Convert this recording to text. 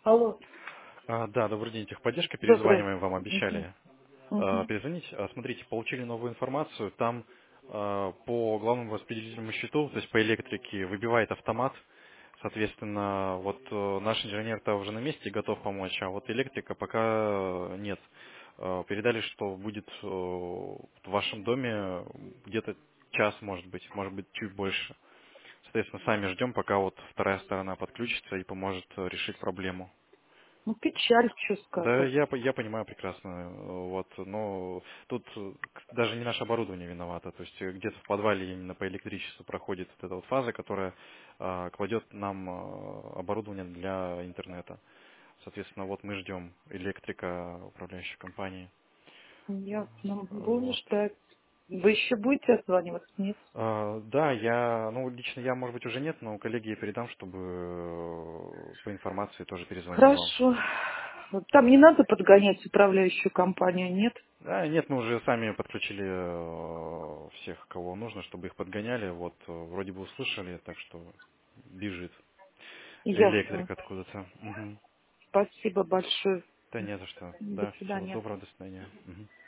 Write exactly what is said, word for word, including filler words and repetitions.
Алло, А, да, добрый день, техподдержка. доброе. Перезваниваем, вам Мгм. обещали а, Мгм. перезвонить. А, смотрите, получили новую информацию. Там а, по главному распределительному счету, то есть по электрике, выбивает автомат. Соответственно, вот э, наш инженер-то уже на месте и готов помочь, а вот электрика пока нет. Э, Передали, что будет э, в вашем доме где-то час, может быть, может быть, чуть больше. Соответственно, сами ждем, пока вот вторая сторона подключится и поможет э, решить проблему. Ну, печаль, что Да, сказать. я, по- я понимаю прекрасно, э, вот, но тут э, к- даже не наше оборудование виновато, то есть э, где-то в подвале именно по электричеству проходит вот эта вот фаза, которая а, кладет нам а, оборудование для интернета. Соответственно, вот мы ждем электрика управляющей компании. Ясно. Будем Вот. ждать. Вы еще будете отзваниваться? Нет? А, да, я, ну, лично я, может быть, уже нет, но коллеге я передам, чтобы э, по информации тоже перезвонили вам. Хорошо. Вот там не надо подгонять управляющую компанию, нет? Да, нет, мы уже сами подключили э, всех, кого нужно, чтобы их подгоняли. Вот э, вроде бы услышали, так что бежит Ясно. электрик откуда-то. Мгм. Спасибо большое. Да не за что. До Да, всего свидания. доброго, до свидания. Мгм.